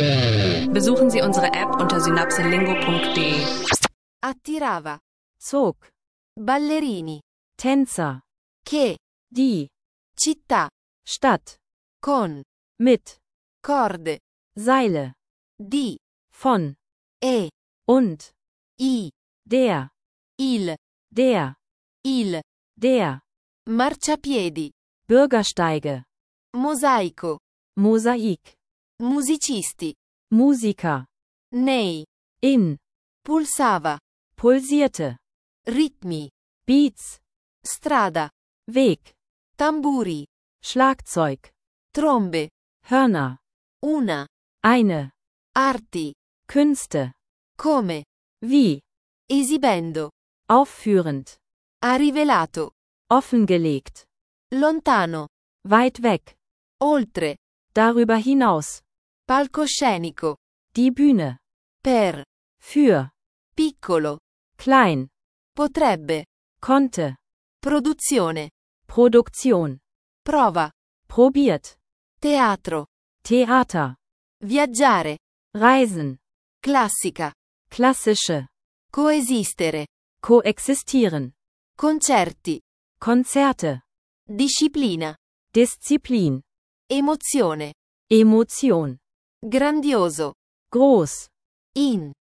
Besuchen Sie unsere App unter synapselingo.de. Attirava. Zog. Ballerini. Tänzer. Che. Die. Città. Stadt. Con. Mit. Corde. Seile. Di. Von. E. Und. I. Der. Il. Der. Il. Der. Marciapiedi. Bürgersteige. Mosaico. Mosaik. Musicisti. Musiker. Nei. In. Pulsava. Pulsierte. Ritmi. Beats. Strada. Weg. Tamburi. Schlagzeug. Trombe. Hörner. Una. Eine. Arti. Künste. Come. Wie. Esibendo. Aufführend. Ha rivelato. Offengelegt. Lontano. Weit weg. Oltre. Darüber hinaus. Palcoscenico. Die Bühne. Per. Für. Piccolo. Klein. Potrebbe. Konnte. Produzione. Produktion. Prova. Probiert. Teatro. Theater. Viaggiare. Reisen. Classica. Klassische. Coesistere. Koexistieren. Concerti. Konzerte. Disciplina. Disziplin. Emozione. Emotion. Grandioso. Groß. In.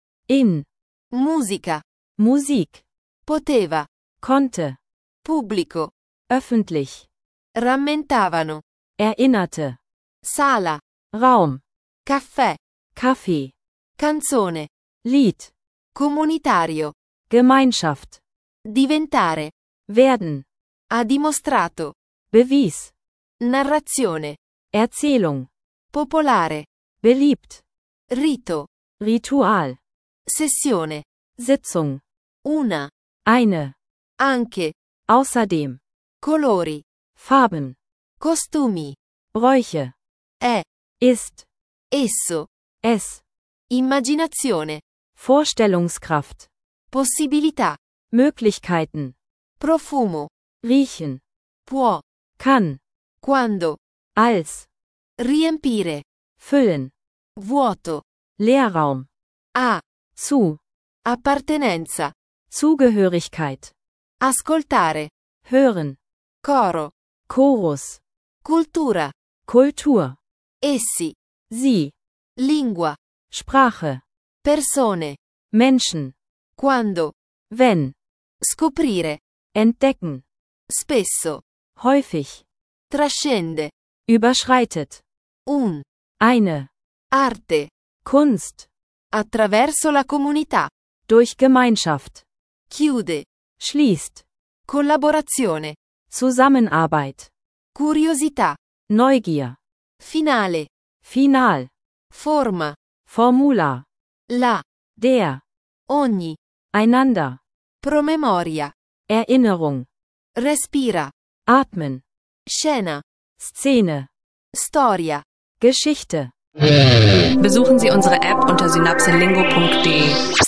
Musica. Musik. Poteva. Konnte. Pubblico. Öffentlich. Rammentavano. Erinnerte. Sala. Raum. Caffè. Kaffee. Canzone. Lied. Comunitario. Gemeinschaft. Diventare. Werden. Ha dimostrato. Bewies. Narrazione. Erzählung. Popolare. Beliebt. Rito. Ritual. Sessione. Sitzung. Una. Eine. Anche. Außerdem. Colori. Farben. Costumi. Bräuche. È. Ist. Esso. Es. Immaginazione. Vorstellungskraft. Possibilità. Möglichkeiten. Profumo. Riechen. Può. Kann. Quando. Als. Riempire. Füllen. Vuoto. Leerraum. A. Zu. Appartenenza. Zugehörigkeit. Ascoltare. Hören. Coro. Chorus. Cultura. Kultur. Essi. Sie. Lingua. Sprache. Persone. Menschen. Quando. Wenn. Scoprire. Entdecken. Spesso. Häufig. Trascende. Überschreitet. Un. Eine. Arte. Kunst. Attraverso la comunità. Durch Gemeinschaft. Chiude. Schließt. Collaborazione. Zusammenarbeit. Curiosità. Neugier. Finale. Final. Forma. Formular. La. Der. Ogni. Einander. Promemoria. Erinnerung. Respira. Atmen. Scena. Szene. Storia. Geschichte. Besuchen Sie unsere App unter synapselingo.de.